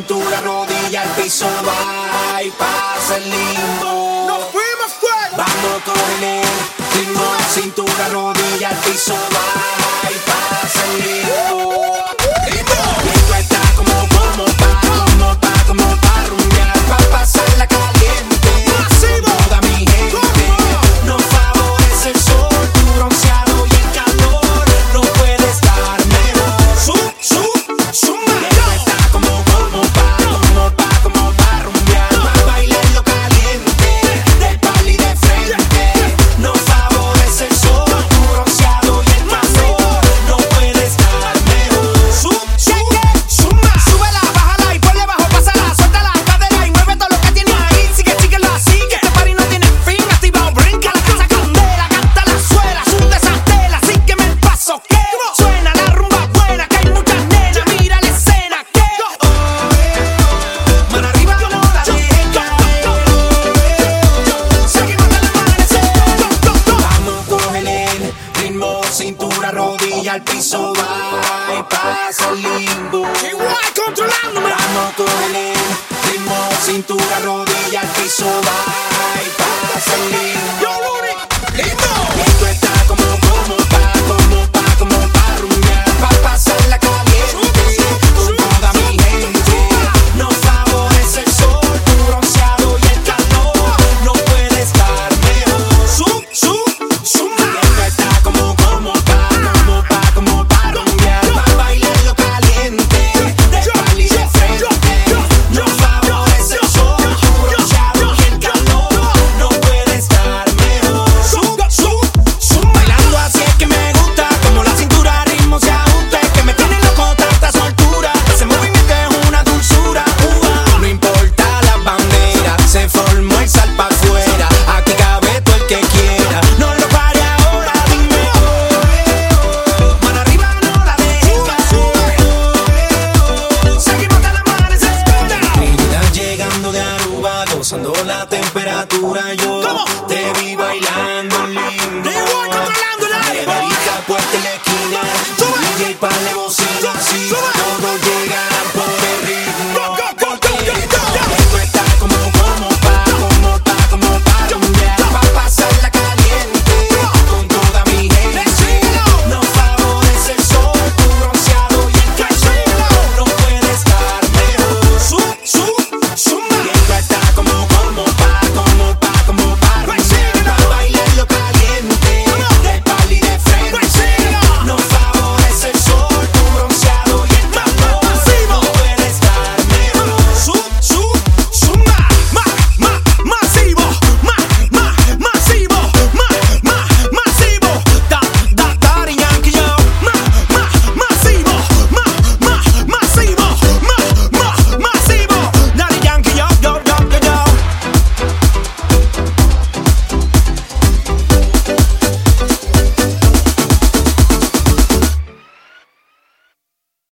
cintura, rodilla, al piso, va y pasa el limbo. ¡Nos fuimos fuera! Vamos con el ritmo, cintura, rodilla, al piso, va y pasa el limbo. Esto está como pa' rumbear, pa' pasarla caliente. Toda mi gente, no favorece el sol, tu bronceado y el calor, no puede estar mejor. Esto está como pa' rumbear, pa' bailarlo caliente, del pali de frente. No favorece el sol, tu bronceado y el calor, no puede estar mejor. Súbela, bájala y ponle bajo, pásala, suelta la cadera y mueve todo lo que tienes ahí. Sigue, síguelo así, que este party no tiene fin. Activa o brinca, la casa candela, canta la suela, sube esa tela, sígueme el paso que suena la rumba buena, que hay muchas nenas, mira la escena que mano arriba no la dejes caer. Seguimos hasta el amanecer. Vamos con el ritmo, cintura, rodilla, al piso, va y pasa el limbo. Igual controlándome. Vamos con el ritmo, cintura, rodilla, al piso, va y pasa el limbo. Yo, Luri, lindo. Esto está como pa' rumbear, pa' pasarla caliente, con toda mi gente. No favorece el sol, tu bronceado y el calor, no puede estar mejor. Esto está como pa' rumbear, pa' bailarlo caliente, del pali de frente. No favorece el sol, tu bronceado y el calor, no puede estar mejor. Bailando así es que me gusta, como la cintura ritmo se ajusta, es que me tiene loco tanta soltura. Ese movimiento es una dulzura. No importa la bandera, se formó el sal pa' afuera. Aquí cabe todo el que quiera. No lo pare ahora, dime mano arriba, no la dejes caer. Seguimos hasta el amanecer. Trinidad llegando de Aruba, gozando la temperatura. Yo